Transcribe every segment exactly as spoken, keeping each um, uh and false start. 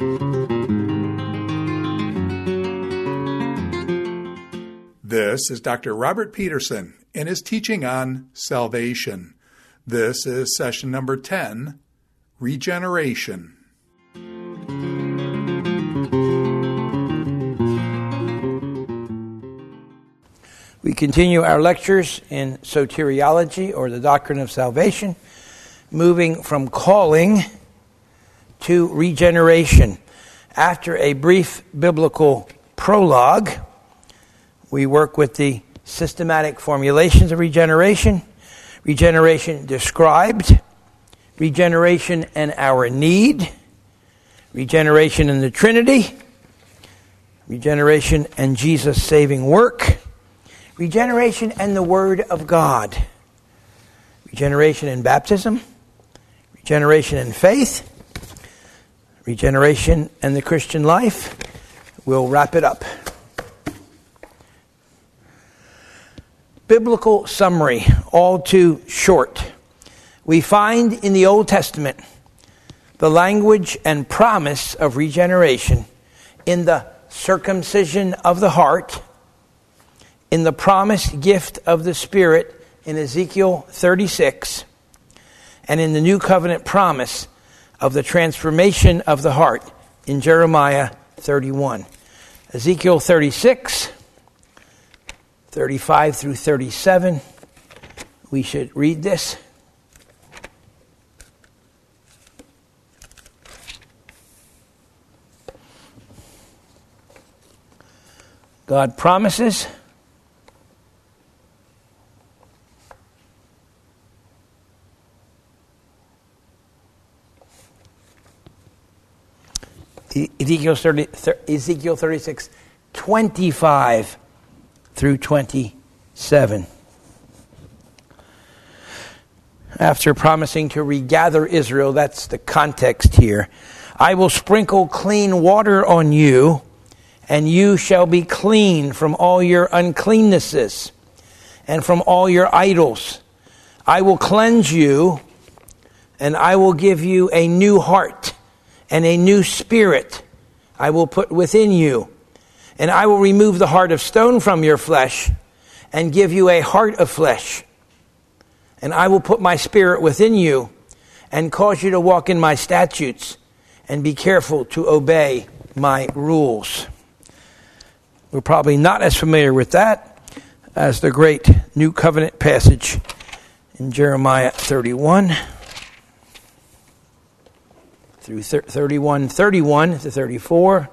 This is Doctor Robert Peterson and his teaching on salvation. This is session number ten, Regeneration. We continue our lectures in soteriology, or the doctrine of salvation, moving from calling to regeneration. After a brief biblical prologue, we work with the systematic formulations of regeneration, regeneration described, regeneration and our need, regeneration in the Trinity, regeneration and Jesus' saving work, regeneration and the Word of God, regeneration in baptism, regeneration in faith, regeneration and the Christian life. We'll wrap it up. Biblical summary, all too short. We find in the Old Testament the language and promise of regeneration in the circumcision of the heart, in the promised gift of the Spirit in Ezekiel thirty-six, and in the new covenant promise of the transformation of the heart in Jeremiah thirty-one. Ezekiel thirty-six, thirty-five through thirty-seven. We should read this. God promises Ezekiel thirty, Ezekiel thirty-six, twenty-five through twenty-seven. After promising to regather Israel, that's the context here. I will sprinkle clean water on you, and you shall be clean from all your uncleannesses and from all your idols. I will cleanse you, and I will give you a new heart and a new spirit I will put within you. And I will remove the heart of stone from your flesh and give you a heart of flesh. And I will put my spirit within you and cause you to walk in my statutes and be careful to obey my rules. We're probably not as familiar with that as the great New Covenant passage in Jeremiah thirty-one. Through thirty-one, thirty-one to thirty-four.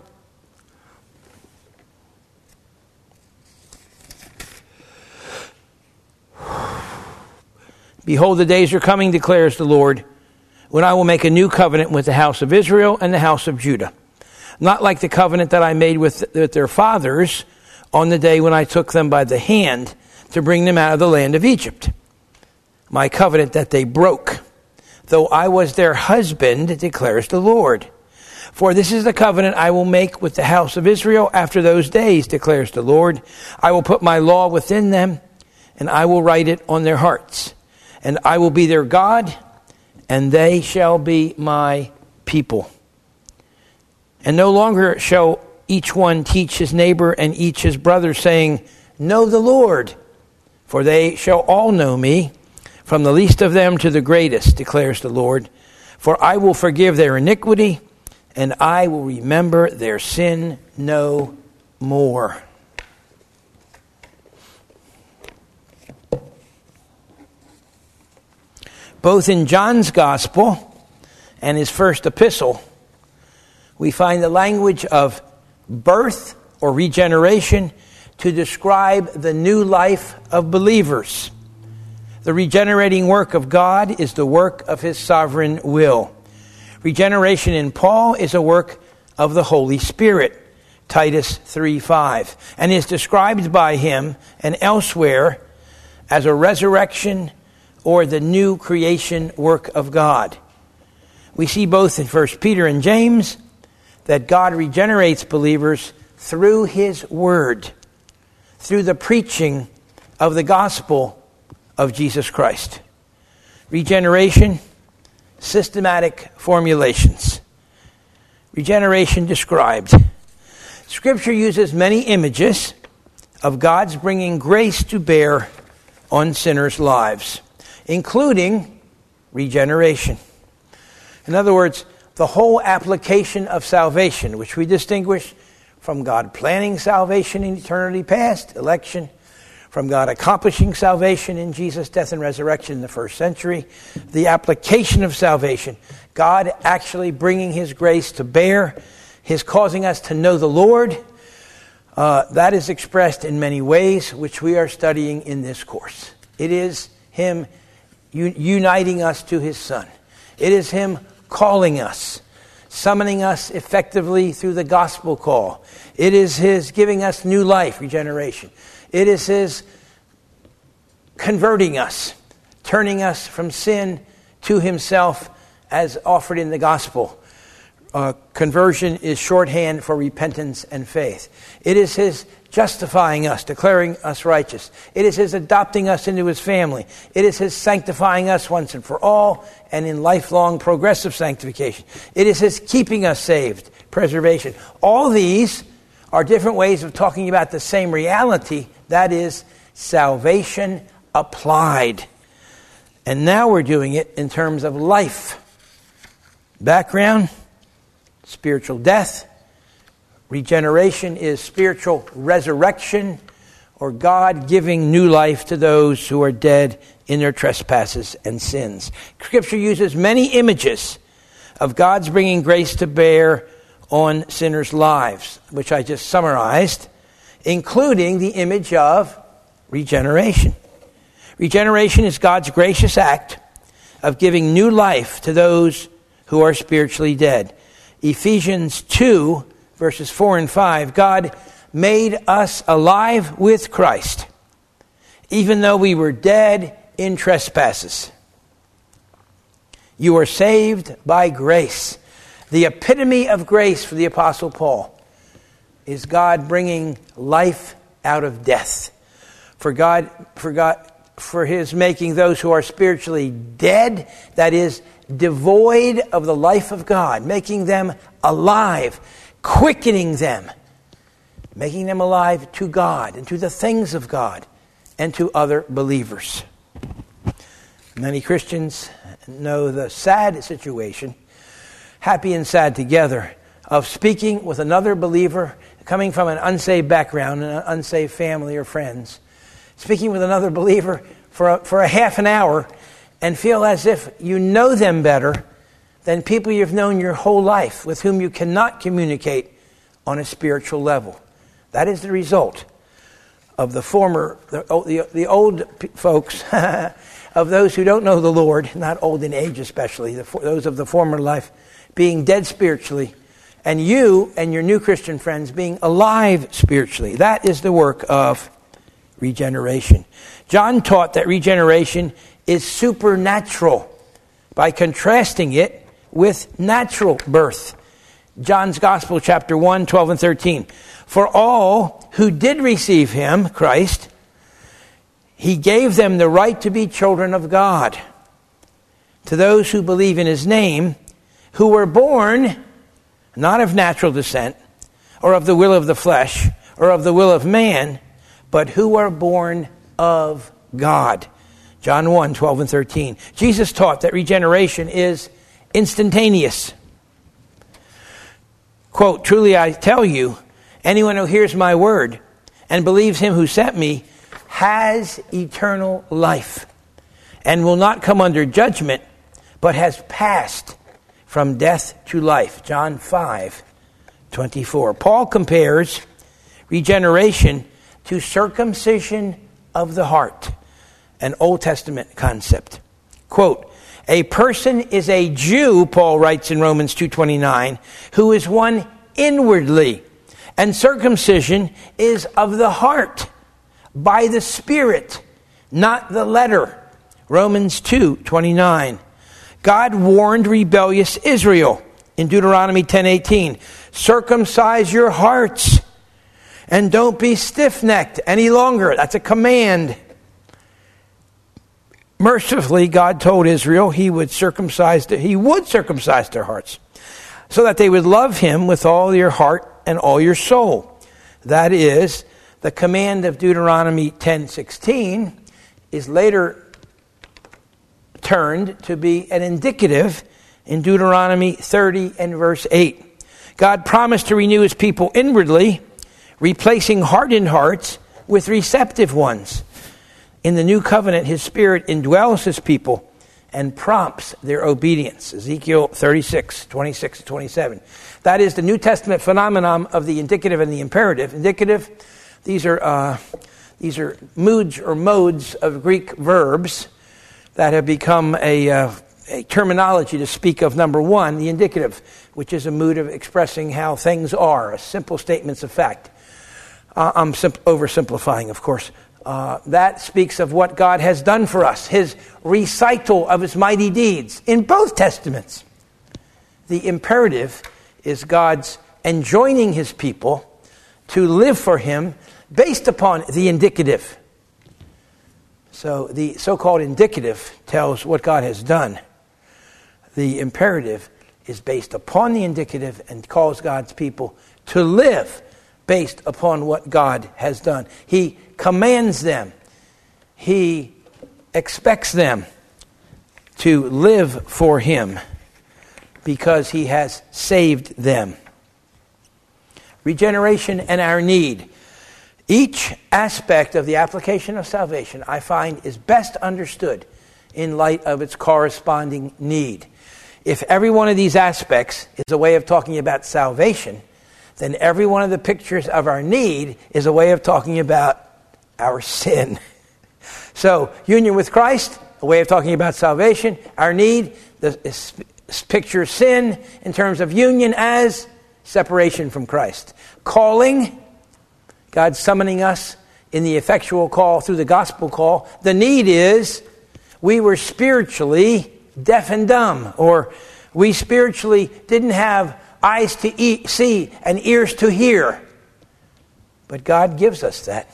Behold, the days are coming, declares the Lord, when I will make a new covenant with the house of Israel and the house of Judah. Not like the covenant that I made with, with their fathers on the day when I took them by the hand to bring them out of the land of Egypt. My covenant that they broke, though I was their husband, declares the Lord. For this is the covenant I will make with the house of Israel after those days, declares the Lord. I will put my law within them, and I will write it on their hearts. And I will be their God, and they shall be my people. And no longer shall each one teach his neighbor and each his brother, saying, Know the Lord, for they shall all know me, from the least of them to the greatest, declares the Lord. For I will forgive their iniquity, and I will remember their sin no more. Both in John's Gospel and his first epistle, we find the language of birth or regeneration to describe the new life of believers. The regenerating work of God is the work of his sovereign will. Regeneration in Paul is a work of the Holy Spirit, Titus three five, and is described by him and elsewhere as a resurrection or the new creation work of God. We see both in First Peter and James that God regenerates believers through his word, through the preaching of the gospel of Jesus Christ. Regeneration, systematic formulations. Regeneration described. Scripture uses many images of God's bringing grace to bear on sinners' lives, including regeneration. In other words, the whole application of salvation, which we distinguish from God planning salvation in eternity past, election, from God accomplishing salvation in Jesus' death and resurrection in the first century, the application of salvation, God actually bringing his grace to bear, his causing us to know the Lord, uh, that is expressed in many ways, which we are studying in this course. It is him un- uniting us to his Son. It is him calling us, summoning us effectively through the gospel call. It is his giving us new life, regeneration. It is his converting us, turning us from sin to himself as offered in the gospel. Uh, conversion is shorthand for repentance and faith. It is his justifying us, declaring us righteous. It is his adopting us into his family. It is his sanctifying us once and for all and in lifelong progressive sanctification. It is his keeping us saved, preservation. All these are different ways of talking about the same reality, that is salvation applied. And now we're doing it in terms of life. Background, spiritual death. Regeneration is spiritual resurrection, or God giving new life to those who are dead in their trespasses and sins. Scripture uses many images of God's bringing grace to bear on sinners' lives, which I just summarized, including the image of regeneration. Regeneration is God's gracious act of giving new life to those who are spiritually dead. Ephesians two, verses four and five, God made us alive with Christ, even though we were dead in trespasses. You are saved by grace. The epitome of grace for the Apostle Paul is God bringing life out of death. For God, for God, for his making those who are spiritually dead, that is, devoid of the life of God, making them alive, quickening them, making them alive to God and to the things of God and to other believers. Many Christians know the sad situation, happy and sad together, of speaking with another believer coming from an unsaved background, an unsaved family or friends, speaking with another believer for a, for a half an hour and feel as if you know them better than people you've known your whole life, with whom you cannot communicate on a spiritual level. That is the result of the former, the, the, the old folks, of those who don't know the Lord, not old in age especially, the, those of the former life, being dead spiritually, and you and your new Christian friends being alive spiritually. That is the work of regeneration. John taught that regeneration is supernatural by contrasting it with natural birth. John's Gospel, chapter one, twelve and thirteen. For all who did receive him, Christ, he gave them the right to be children of God. To those who believe in his name, who were born not of natural descent, or of the will of the flesh, or of the will of man, but who are born of God. John one, twelve and thirteen. Jesus taught that regeneration is instantaneous. Quote, truly I tell you, anyone who hears my word and believes him who sent me has eternal life and will not come under judgment, but has passed from death to life. John five, twenty-four. Paul compares regeneration to circumcision of the heart, an Old Testament concept. Quote, a person is a Jew, Paul writes in Romans two twenty-nine, who is one inwardly, and circumcision is of the heart, by the Spirit, not the letter. Romans two twenty-nine. God warned rebellious Israel in Deuteronomy ten eighteen, circumcise your hearts and don't be stiff-necked any longer. That's a command. Mercifully, God told Israel he would circumcise he would circumcise their hearts. so that they would love him with all your heart and all your soul. That is, the command of Deuteronomy ten sixteen is later turned to be an indicative in Deuteronomy thirty and verse eight. God promised to renew his people inwardly, replacing hardened hearts with receptive ones. In the new covenant, his Spirit indwells his people and prompts their obedience. Ezekiel thirty-six, twenty-six to twenty-seven. That is the New Testament phenomenon of the indicative and the imperative. Indicative, these are uh, these are moods or modes of Greek verbs that have become a, uh, a terminology to speak of, number one, the indicative, which is a mood of expressing how things are, simple statements of fact. Uh, I'm sim- oversimplifying, of course. Uh, that speaks of what God has done for us, his recital of his mighty deeds in both testaments. The imperative is God's enjoining his people to live for him based upon the indicative. So the so-called indicative tells what God has done. The imperative is based upon the indicative and calls God's people to live based upon what God has done. He commands them. He expects them to live for him because he has saved them. Regeneration and our need. Each aspect of the application of salvation, I find, is best understood in light of its corresponding need. If every one of these aspects is a way of talking about salvation, then every one of the pictures of our need is a way of talking about our sin. So, union with Christ, a way of talking about salvation. Our need, the picture sin in terms of union as separation from Christ. Calling, God summoning us in the effectual call through the gospel call. The need is we were spiritually deaf and dumb, or we spiritually didn't have eyes to eat, see and ears to hear. But God gives us that.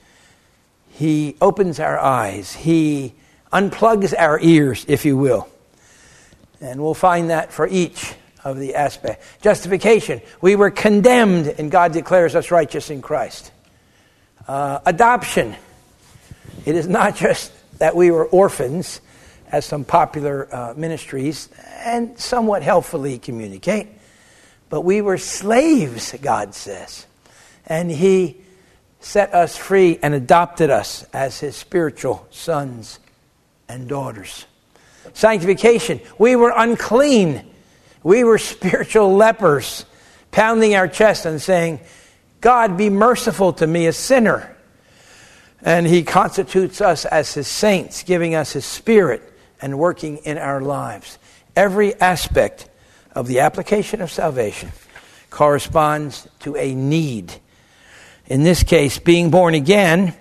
He opens our eyes. He unplugs our ears, if you will. And we'll find that for each of the aspects. Justification. We were condemned and God declares us righteous in Christ. Uh, adoption. It is not just that we were orphans, as some popular uh, ministries and somewhat helpfully communicate, but we were slaves, God says. And he set us free and adopted us as his spiritual sons and daughters. Sanctification. We were unclean. We were spiritual lepers, pounding our chest and saying, God, be merciful to me, a sinner. And he constitutes us as his saints, giving us his Spirit and working in our lives. Every aspect of the application of salvation corresponds to a need. In this case, being born again.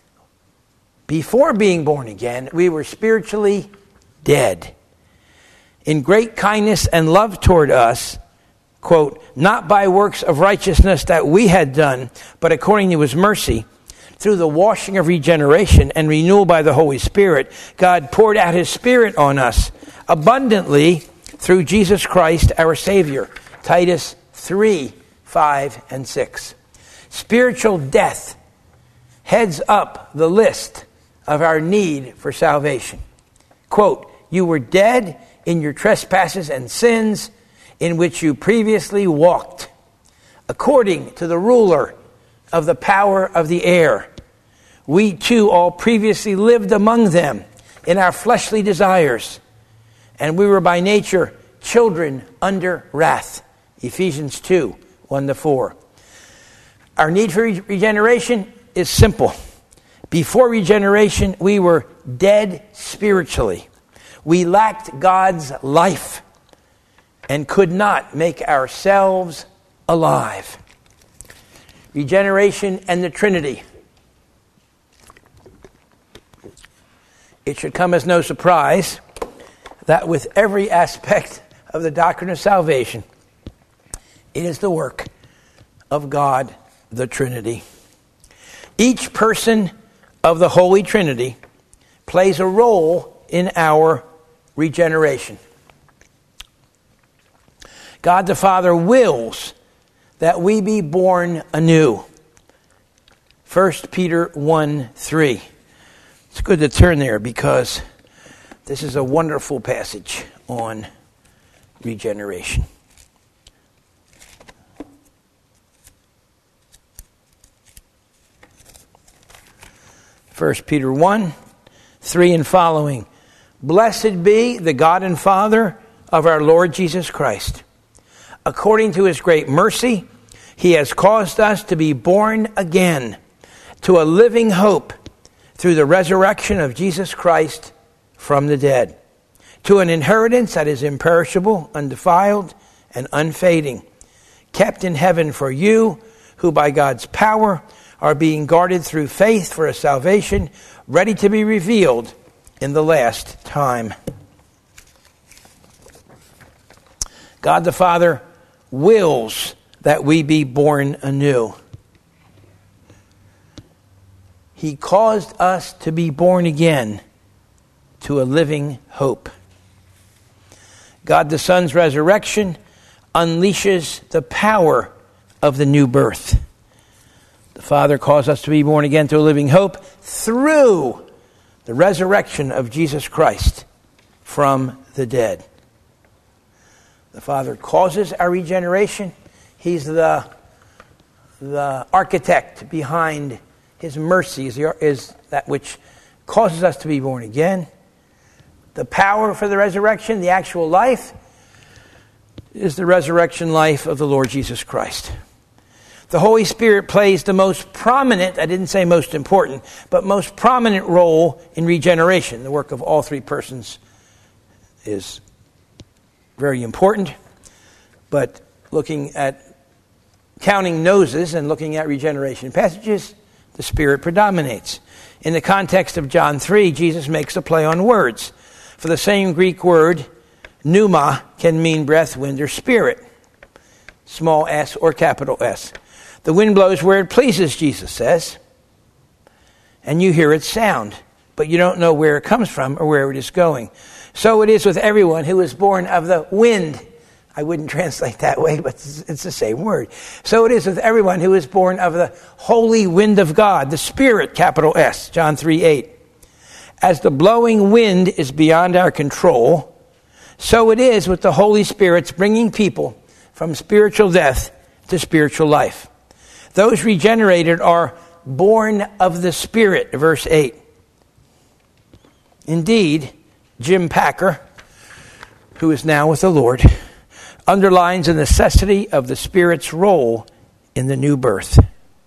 Before being born again, we were spiritually dead. In great kindness and love toward us, quote, not by works of righteousness that we had done, but according to his mercy, through the washing of regeneration and renewal by the Holy Spirit, God poured out his Spirit on us abundantly through Jesus Christ our Savior. Titus three, five, and six. Spiritual death heads up the list of our need for salvation. Quote, you were dead in your trespasses and sins in which you previously walked, according to the ruler of the power of the air. We too all previously lived among them in our fleshly desires, and we were by nature children under wrath. Ephesians two, one to four. Our need for regeneration is simple. Before regeneration, we were dead spiritually. We lacked God's life and could not make ourselves alive. Regeneration and the Trinity. It should come as no surprise that with every aspect of the doctrine of salvation, it is the work of God, the Trinity. Each person of the Holy Trinity plays a role in our regeneration. God the Father wills that we be born anew. First Peter one three. It's good to turn there because this is a wonderful passage on regeneration. First Peter one, three and following. Blessed be the God and Father of our Lord Jesus Christ. According to his great mercy, he has caused us to be born again to a living hope through the resurrection of Jesus Christ from the dead, to an inheritance that is imperishable, undefiled, and unfading, kept in heaven for you, who by God's power are being guarded through faith for a salvation ready to be revealed in the last time. God the Father wills that we be born anew. He caused us to be born again to a living hope. God the Son's resurrection unleashes the power of the new birth. The Father caused us to be born again to a living hope through the resurrection of Jesus Christ from the dead. The Father causes our regeneration. He's the, the architect behind his mercy, is, the, is that which causes us to be born again. The power for the resurrection, the actual life, is the resurrection life of the Lord Jesus Christ. The Holy Spirit plays the most prominent, I didn't say most important, but most prominent role in regeneration. The work of all three persons is very important, but looking at counting noses and looking at regeneration passages, the Spirit predominates. In the context of John three, Jesus makes a play on words. For the same Greek word, pneuma, can mean breath, wind, or spirit. Small s or capital S. The wind blows where it pleases, Jesus says. And you hear its sound, but you don't know where it comes from or where it is going. So it is with everyone who is born of the wind. I wouldn't translate that way, but it's the same word. So it is with everyone who is born of the holy wind of God, the Spirit, capital S, John three eight. As the blowing wind is beyond our control, so it is with the Holy Spirit's bringing people from spiritual death to spiritual life. Those regenerated are born of the Spirit, verse eight. Indeed, Jim Packer, who is now with the Lord, underlines the necessity of the Spirit's role in the new birth.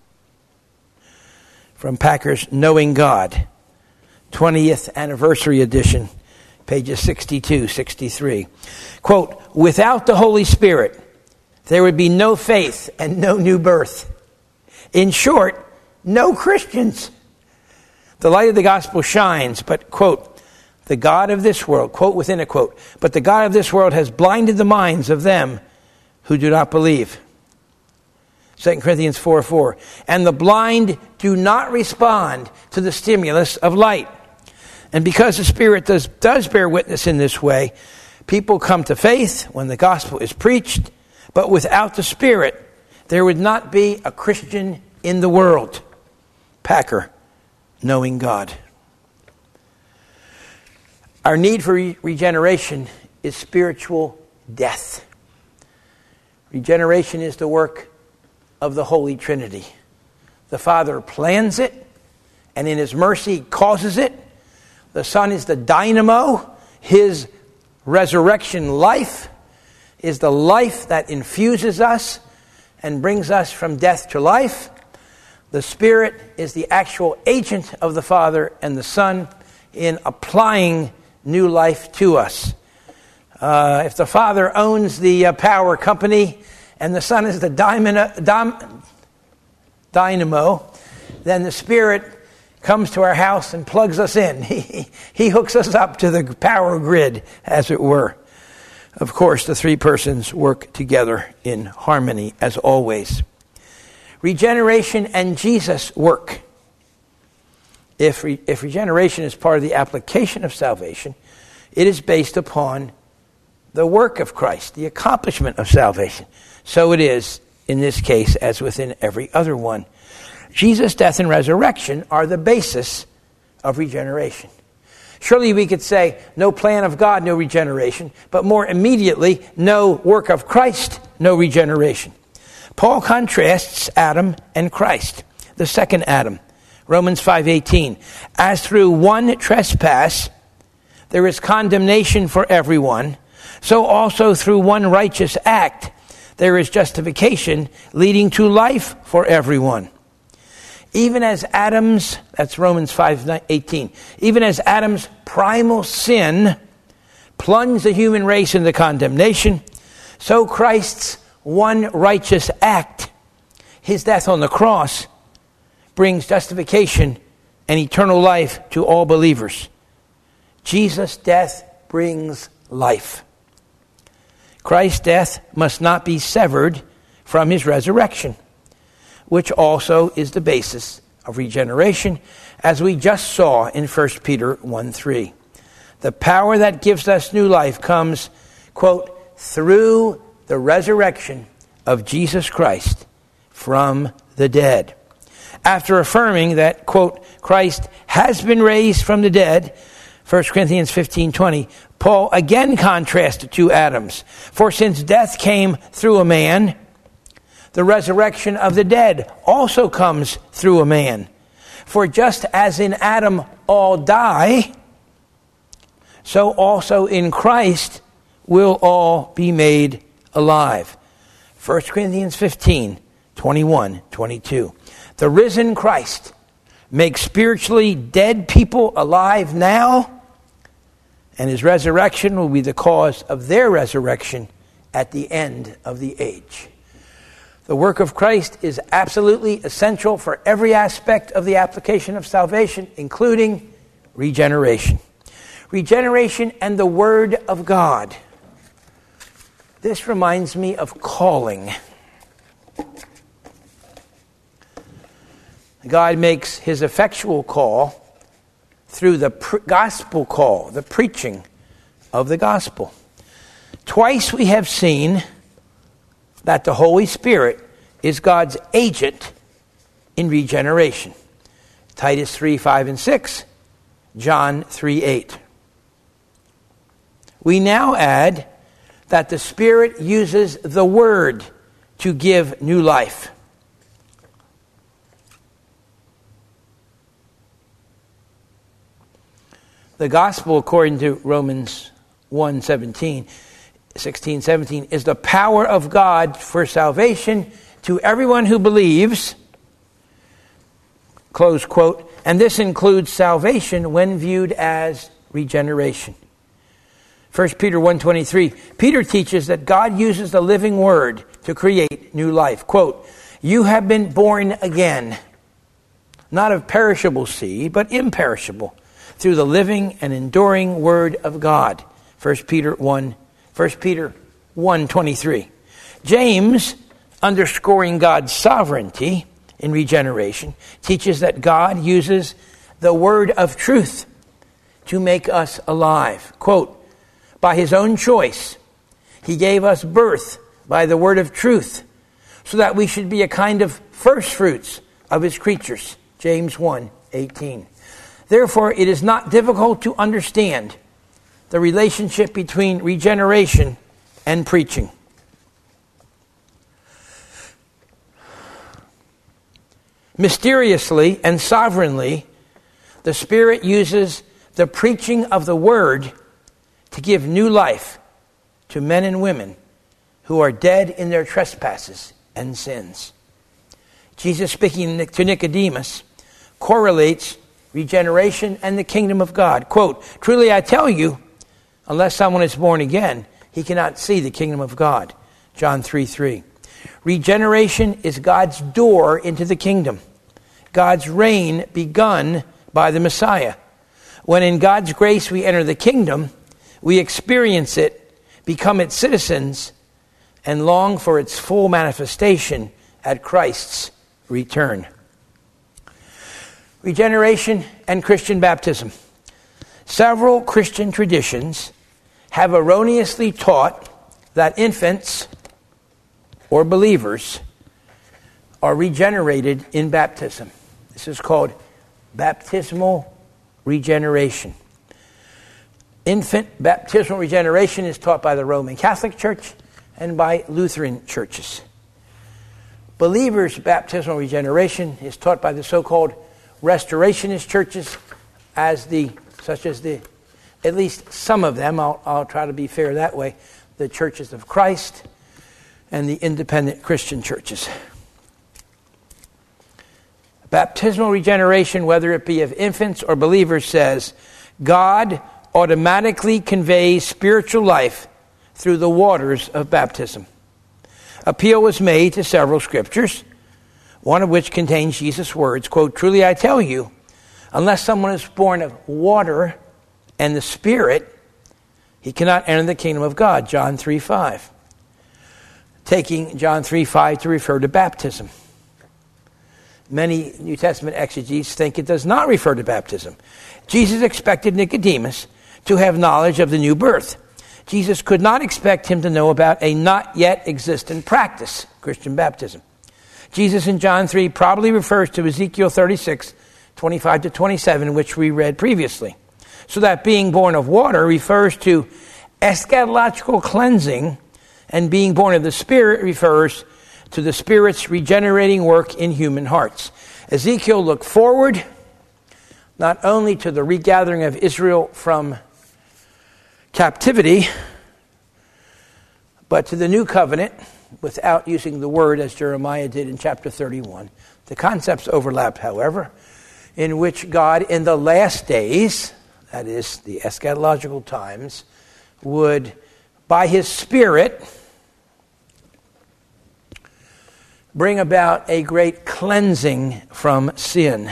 From Packer's Knowing God, twentieth Anniversary Edition, pages sixty-two, sixty-three. Quote, without the Holy Spirit, there would be no faith and no new birth. In short, no Christians. The light of the gospel shines, but, quote, the God of this world, quote within a quote, but the God of this world has blinded the minds of them who do not believe. Second Corinthians four four. And the blind do not respond to the stimulus of light. And because the Spirit does, does bear witness in this way, people come to faith when the gospel is preached, but without the Spirit, there would not be a Christian in the world. Packer, Knowing God. Our need for re- regeneration is spiritual death. Regeneration is the work of the Holy Trinity. The Father plans it, and in His mercy causes it. The Son is the dynamo. His resurrection life is the life that infuses us and brings us from death to life. The Spirit is the actual agent of the Father and the Son in applying new life to us. Uh, if the Father owns the uh, power company and the Son is the dynamo, dom, dynamo, then the Spirit comes to our house and plugs us in. He, he hooks us up to the power grid, as it were. Of course, the three persons work together in harmony, as always. Regeneration and Jesus work. If, re, if regeneration is part of the application of salvation, it is based upon the work of Christ, the accomplishment of salvation. So it is in this case as within every other one. Jesus' death and resurrection are the basis of regeneration. Surely we could say, no plan of God, no regeneration, but more immediately, no work of Christ, no regeneration. Paul contrasts Adam and Christ, the second Adam. Romans five eighteen, as through one trespass there is condemnation for everyone, so also through one righteous act there is justification leading to life for everyone. Even as Adam's, that's Romans five eighteen, even as Adam's primal sin plunged the human race into condemnation, so Christ's one righteous act, his death on the cross, brings justification and eternal life to all believers. Jesus' death brings life. Christ's death must not be severed from his resurrection, which also is the basis of regeneration, as we just saw in First Peter one three. The power that gives us new life comes, quote, through the resurrection of Jesus Christ from the dead. After affirming that, quote, Christ has been raised from the dead, First Corinthians fifteen twenty, Paul again contrasts the two Adams. For since death came through a man, the resurrection of the dead also comes through a man. For just as in Adam all die, so also in Christ will all be made alive. First Corinthians fifteen twenty-one twenty-two. The risen Christ makes spiritually dead people alive now, and his resurrection will be the cause of their resurrection at the end of the age. The work of Christ is absolutely essential for every aspect of the application of salvation, including regeneration. Regeneration and the Word of God. This reminds me of calling. God makes his effectual call through the pre- gospel call, the preaching of the gospel. Twice we have seen that the Holy Spirit is God's agent in regeneration. Titus three five and six, John three eight. We now add that the Spirit uses the Word to give new life. The gospel, according to Romans one seventeen, sixteen, seventeen, is the power of God for salvation to everyone who believes, close quote, and this includes salvation when viewed as regeneration. First Peter one twenty-three, Peter teaches that God uses the living word to create new life. Quote, you have been born again, not of perishable seed, but imperishable, through the living and enduring word of God. First Peter one, First Peter one twenty-three. James, underscoring God's sovereignty in regeneration, teaches that God uses the word of truth to make us alive. Quote, by his own choice, he gave us birth by the word of truth, so that we should be a kind of first fruits of his creatures. James one eighteen. Therefore, it is not difficult to understand the relationship between regeneration and preaching. Mysteriously and sovereignly, the Spirit uses the preaching of the Word to give new life to men and women who are dead in their trespasses and sins. Jesus, speaking to Nicodemus, correlates regeneration and the kingdom of God. Quote, truly I tell you, unless someone is born again, he cannot see the kingdom of God. John three three. Regeneration is God's door into the kingdom, God's reign begun by the Messiah. When in God's grace we enter the kingdom, we experience it, become its citizens, and long for its full manifestation at Christ's return. Regeneration and Christian baptism. Several Christian traditions have erroneously taught that infants or believers are regenerated in baptism. This is called baptismal regeneration. Infant baptismal regeneration is taught by the Roman Catholic Church and by Lutheran churches. Believers' baptismal regeneration is taught by the so-called restorationist churches, as the such as the, at least some of them, I'll, I'll try to be fair that way, the Churches of Christ and the independent Christian churches. Baptismal regeneration, whether it be of infants or believers, says God automatically conveys spiritual life through the waters of baptism. Appeal was made to several scriptures, one of which contains Jesus' words, quote, "Truly I tell you, unless someone is born of water and the Spirit, he cannot enter the kingdom of God," John three five. Taking John three five to refer to baptism. Many New Testament exegetes think it does not refer to baptism. Jesus expected Nicodemus to have knowledge of the new birth. Jesus could not expect him to know about a not yet existent practice, Christian baptism. Jesus in John three probably refers to Ezekiel thirty-six, twenty-five to twenty-seven, which we read previously. So that being born of water refers to eschatological cleansing, and being born of the Spirit refers to the Spirit's regenerating work in human hearts. Ezekiel looked forward not only to the regathering of Israel from captivity, but to the new covenant, without using the word as Jeremiah did in chapter thirty-one. The concepts overlap, however, in which God in the last days, that is, the eschatological times, would, by his Spirit, bring about a great cleansing from sin.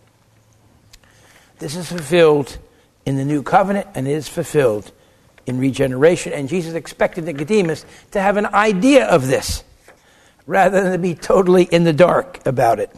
This is fulfilled in the new covenant, and it is fulfilled in regeneration. And Jesus expected Nicodemus to have an idea of this, rather than to be totally in the dark about it.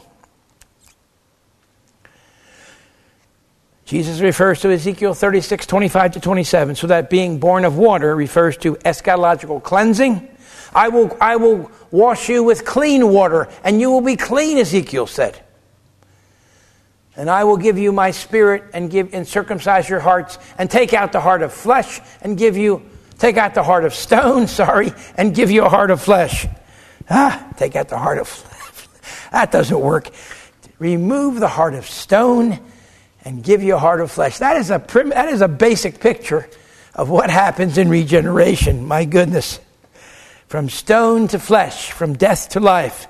Jesus refers to Ezekiel thirty-six, twenty-five to twenty-seven, so that being born of water refers to eschatological cleansing. I will, I will wash you with clean water, and you will be clean, Ezekiel said. And I will give you my Spirit and give and circumcise your hearts and take out the heart of flesh and give you, take out the heart of stone, sorry, and give you a heart of flesh. Ah, take out the heart of flesh. That doesn't work. Remove the heart of stone and give you a heart of flesh. That is a prim, that is a basic picture of what happens in regeneration. My goodness. From stone to flesh, from death to life.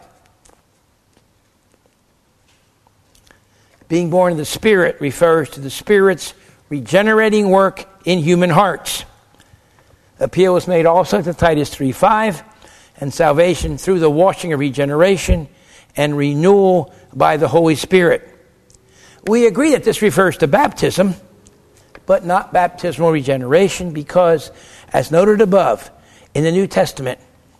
Being born of the Spirit refers to the Spirit's regenerating work in human hearts. Appeal was made also to Titus three five, and salvation through the washing of regeneration and renewal by the Holy Spirit. We agree that this refers to baptism, but not baptismal regeneration, because, as noted above, in the New Testament,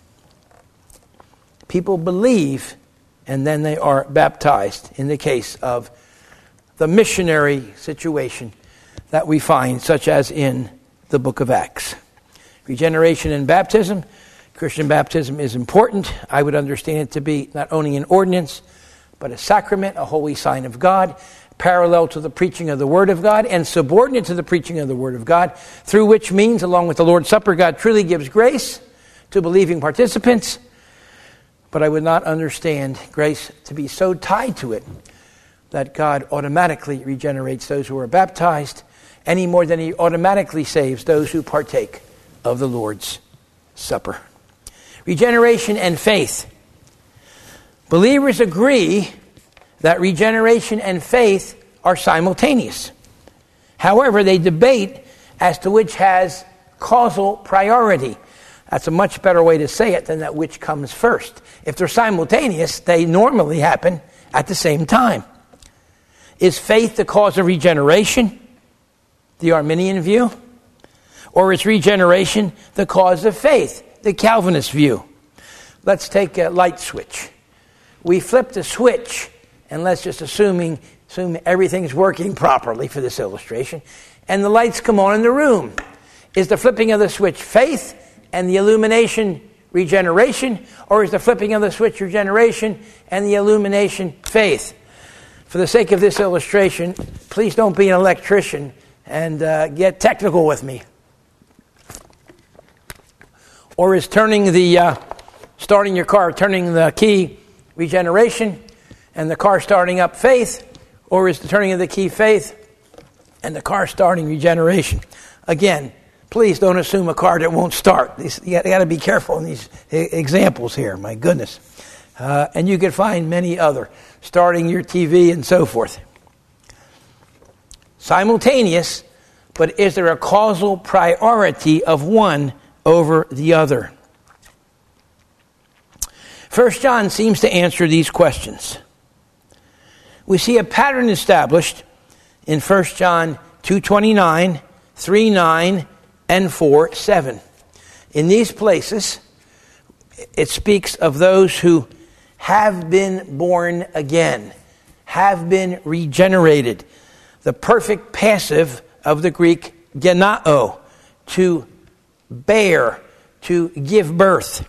people believe and then they are baptized in the case of the missionary situation that we find, such as in the book of Acts. Regeneration and baptism, Christian baptism is important. I would understand it to be not only an ordinance, but a sacrament, a holy sign of God, parallel to the preaching of the Word of God and subordinate to the preaching of the Word of God, through which means, along with the Lord's Supper, God truly gives grace to believing participants. But I would not understand grace to be so tied to it that God automatically regenerates those who are baptized any more than he automatically saves those who partake of the Lord's Supper. Regeneration and faith. Believers agree that regeneration and faith are simultaneous. However, they debate as to which has causal priority. That's a much better way to say it than that which comes first. If they're simultaneous, they normally happen at the same time. Is faith the cause of regeneration, the Arminian view? Or is regeneration the cause of faith, the Calvinist view? Let's take a light switch. We flip the switch, and let's just assuming, assume everything's working properly for this illustration, and the lights come on in the room. Is the flipping of the switch faith and the illumination regeneration, or is the flipping of the switch regeneration and the illumination faith? For the sake of this illustration, please don't be an electrician and uh, get technical with me. Or is turning the, uh, starting your car, turning the key regeneration and the car starting up faith, or is the turning of the key faith and the car starting regeneration? Again, please don't assume a car that won't start. These, you got to be careful in these examples here, my goodness. Uh, and you can find many other, starting your T V and so forth. Simultaneous, but is there a causal priority of one over the other? First John seems to answer these questions. We see a pattern established in First John two twenty-nine, three nine, and four seven. In these places, it speaks of those who have been born again, have been regenerated. The perfect passive of the Greek genao, to bear, to give birth.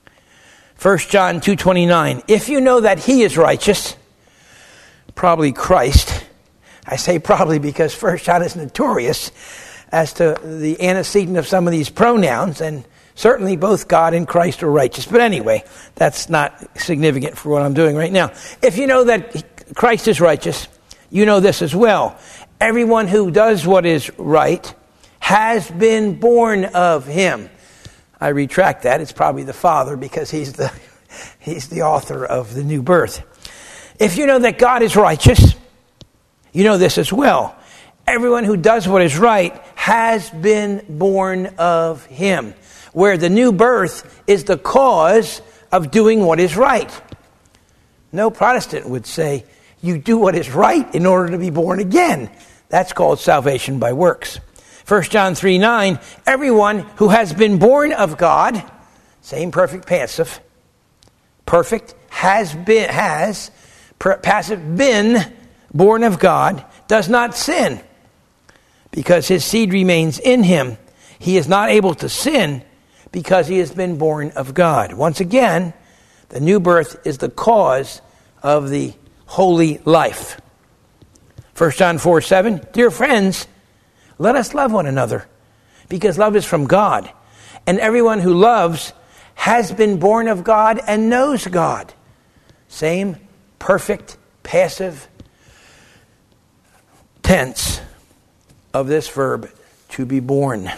First John two twenty-nine, if you know that he is righteous, probably Christ. I say probably because First John is notorious as to the antecedent of some of these pronouns, and certainly both God and Christ are righteous. But anyway, that's not significant for what I'm doing right now. If you know that Christ is righteous, you know this as well. Everyone who does what is right has been born of him. I retract that. It's probably the Father, because he's the he's the author of the new birth. If you know that God is righteous, you know this as well. Everyone who does what is right has been born of him, where the new birth is the cause of doing what is right. No Protestant would say, you do what is right in order to be born again. That's called salvation by works. First John three nine, everyone who has been born of God, same perfect passive, perfect, has been, has, per, passive, been born of God, does not sin, because his seed remains in him. He is not able to sin because he has been born of God. Once again, the new birth is the cause of the holy life. First John four seven, dear friends, let us love one another, because love is from God. And everyone who loves has been born of God and knows God. Same perfect passive tense of this verb, to be born.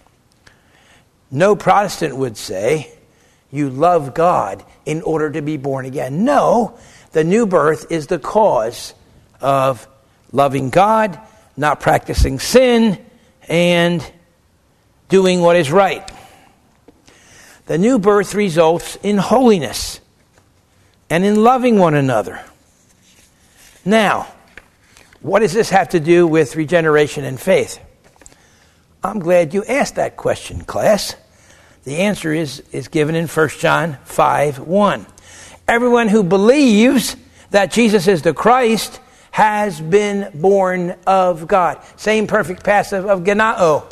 No Protestant would say, you love God in order to be born again. No, the new birth is the cause of loving God, not practicing sin, and doing what is right. The new birth results in holiness and in loving one another. Now, what does this have to do with regeneration and faith? I'm glad you asked that question, class. The answer is, is given in First John five one. Everyone who believes that Jesus is the Christ has been born of God. Same perfect passive of genao.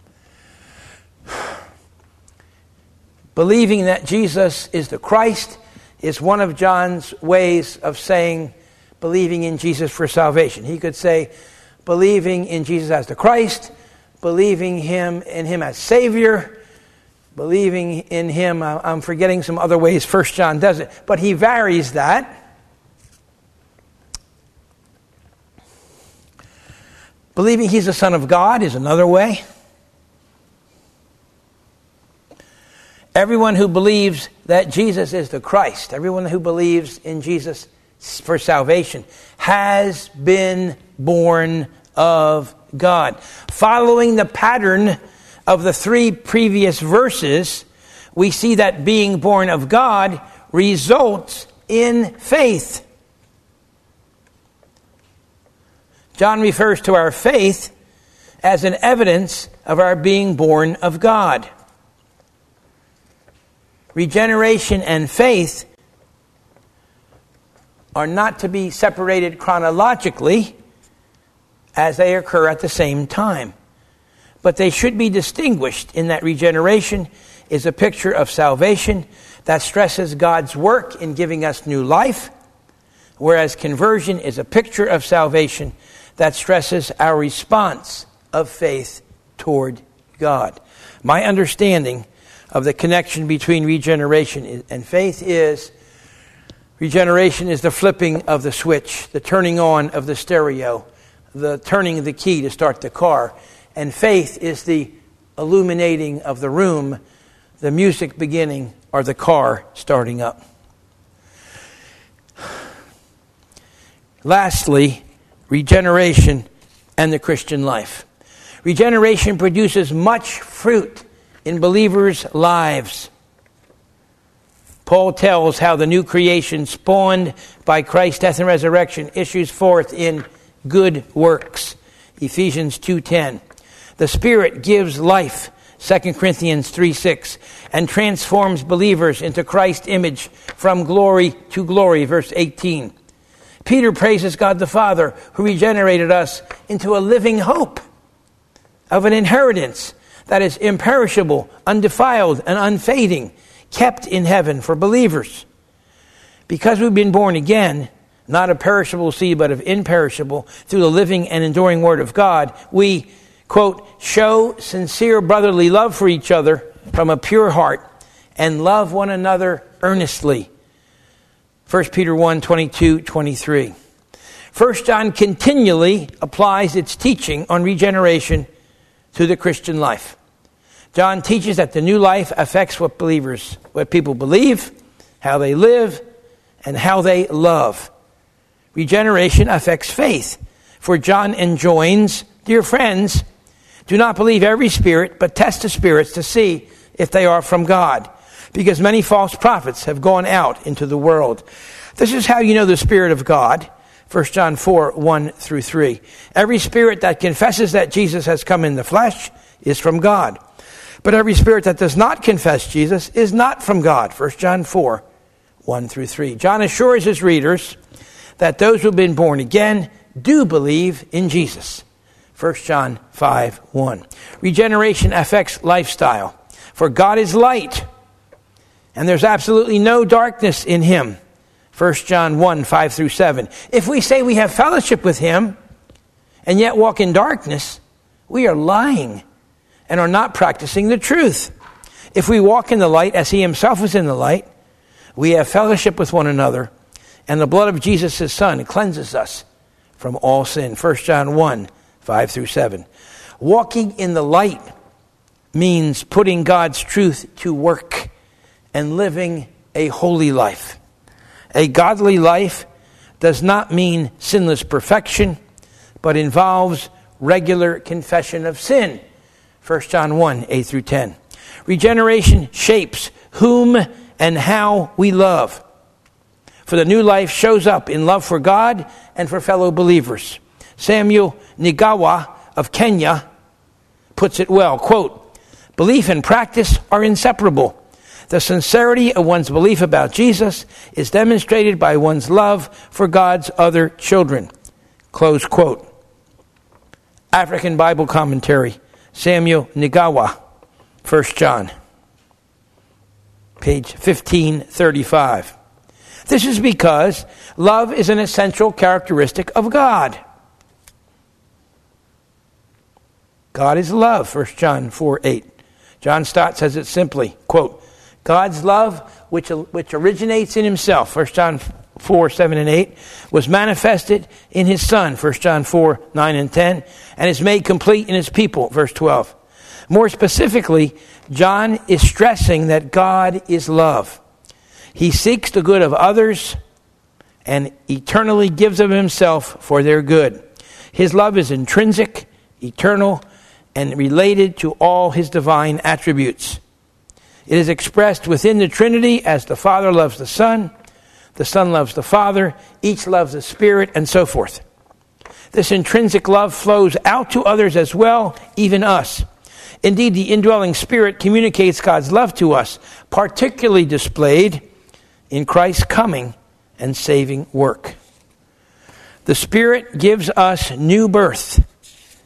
Believing that Jesus is the Christ is one of John's ways of saying believing in Jesus for salvation. He could say believing in Jesus as the Christ, believing him in him as Savior, believing in him. I'm forgetting some other ways First John does it, but he varies that. Believing he's the Son of God is another way. Everyone who believes that Jesus is the Christ, everyone who believes in Jesus for salvation, has been born of God. Following the pattern of the three previous verses, we see that being born of God results in faith. John refers to our faith as an evidence of our being born of God. Regeneration and faith are not to be separated chronologically as they occur at the same time, but they should be distinguished in that regeneration is a picture of salvation that stresses God's work in giving us new life, whereas conversion is a picture of salvation that stresses our response of faith toward God. My understanding of the connection between regeneration and faith is regeneration is the flipping of the switch, the turning on of the stereo, the turning of the key to start the car. And faith is the illuminating of the room, the music beginning, or the car starting up. Lastly, regeneration and the Christian life. Regeneration produces much fruit in believers' lives. Paul tells how the new creation spawned by Christ's death and resurrection issues forth in good works. Ephesians two ten. The Spirit gives life, Second Corinthians three six, and transforms believers into Christ's image from glory to glory, verse eighteen. Peter praises God the Father, who regenerated us into a living hope of an inheritance that is imperishable, undefiled, and unfading, kept in heaven for believers. Because we've been born again, not of perishable seed, but of imperishable, through the living and enduring Word of God, we, quote, show sincere brotherly love for each other from a pure heart and love one another earnestly. First Peter one twenty-two to twenty-three. First John continually applies its teaching on regeneration to the Christian life. John teaches that the new life affects what believers, what people believe, how they live, and how they love. Regeneration affects faith, for John enjoins, dear friends, do not believe every spirit, but test the spirits to see if they are from God, because many false prophets have gone out into the world. This is how you know the Spirit of God. First John four, one through three. Every spirit that confesses that Jesus has come in the flesh is from God. But every spirit that does not confess Jesus is not from God. First John four, one through three. John assures his readers that those who have been born again do believe in Jesus. First John five, one. Regeneration affects lifestyle. For God is light, and there's absolutely no darkness in him. First John one, five through seven. If we say we have fellowship with him and yet walk in darkness, we are lying and are not practicing the truth. If we walk in the light as he himself is in the light, we have fellowship with one another, and the blood of Jesus, his Son, cleanses us from all sin. First John one, five through seven. Walking in the light means putting God's truth to work and living a holy life. A godly life does not mean sinless perfection, but involves regular confession of sin. First John one, eight through ten. Regeneration shapes whom and how we love. For the new life shows up in love for God and for fellow believers. Samuel Nigawa of Kenya puts it well, quote, belief and practice are inseparable. The sincerity of one's belief about Jesus is demonstrated by one's love for God's other children. Close quote. African Bible Commentary, Samuel Nigawa, First John, page fifteen thirty-five. This is because love is an essential characteristic of God. God is love, First John four, eight. John Stott says it simply, quote, God's love, which, which originates in himself, First John four, seven and eight, was manifested in his Son, First John four, nine and ten, and is made complete in his people, verse twelve. More specifically, John is stressing that God is love. He seeks the good of others and eternally gives of himself for their good. His love is intrinsic, eternal, and related to all his divine attributes. It is expressed within the Trinity as the Father loves the Son, the Son loves the Father, each loves the Spirit, and so forth. This intrinsic love flows out to others as well, even us. Indeed, the indwelling Spirit communicates God's love to us, particularly displayed in Christ's coming and saving work. The Spirit gives us new birth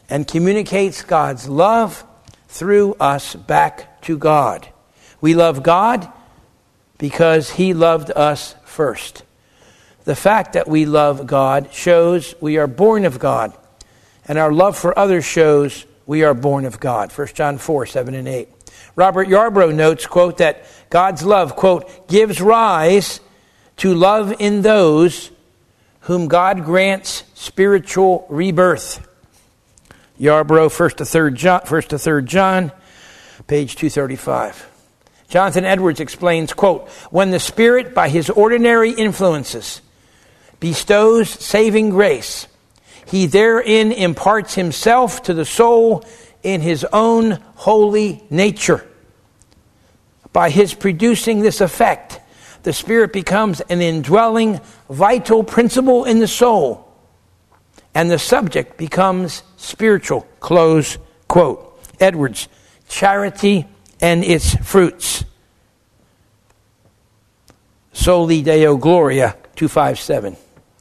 and communicates God's love through us back to God. We love God because he loved us first. The fact that we love God shows we are born of God, and our love for others shows we are born of God. First John four, seven and eight. Robert Yarbrough notes, quote, that God's love, quote, gives rise to love in those whom God grants spiritual rebirth. Yarbrough, first to third John, first to third John, page two thirty-five. Jonathan Edwards explains, quote, when the Spirit, by his ordinary influences, bestows saving grace, he therein imparts himself to the soul in his own holy nature. By his producing this effect, the Spirit becomes an indwelling, vital principle in the soul, and the subject becomes spiritual. Close quote. Edwards, Charity and Its Fruits. Soli Deo Gloria, two fifty-seven.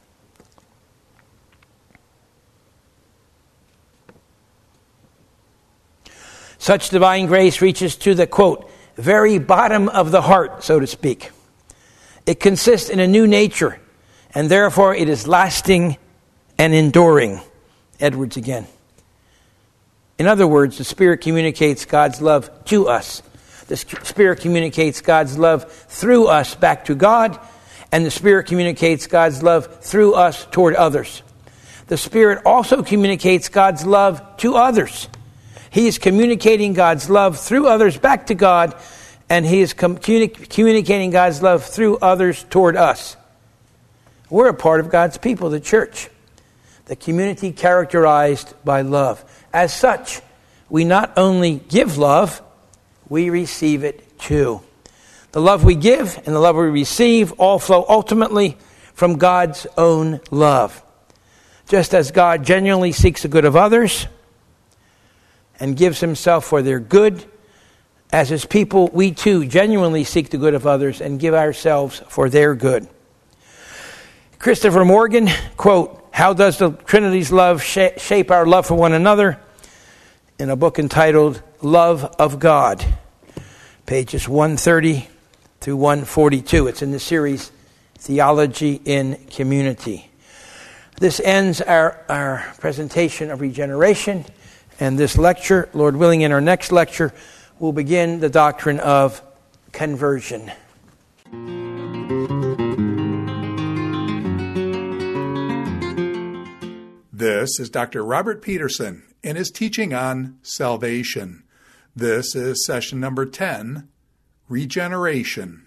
Such divine grace reaches to the, quote, very bottom of the heart, so to speak. It consists in a new nature, and therefore it is lasting and enduring. Edwards again. In other words, the Spirit communicates God's love to us. The Spirit communicates God's love through us back to God, and the Spirit communicates God's love through us toward others. The Spirit also communicates God's love to others. He is communicating God's love through others back to God, and he is communi- communicating God's love through others toward us. We're a part of God's people, the church, the community characterized by love. As such, we not only give love, we receive it too. The love we give and the love we receive all flow ultimately from God's own love. Just as God genuinely seeks the good of others and gives himself for their good, as his people, we too genuinely seek the good of others and give ourselves for their good. Christopher Morgan, quote, how does the Trinity's love sh- shape our love for one another? In a book entitled Love of God, pages one thirty through one forty-two. It's in the series Theology in Community. This ends our, our presentation of regeneration. And this lecture, Lord willing, in our next lecture, we'll begin the doctrine of conversion. This is Doctor Robert Peterson in his teaching on salvation. This is session number ten, Regeneration.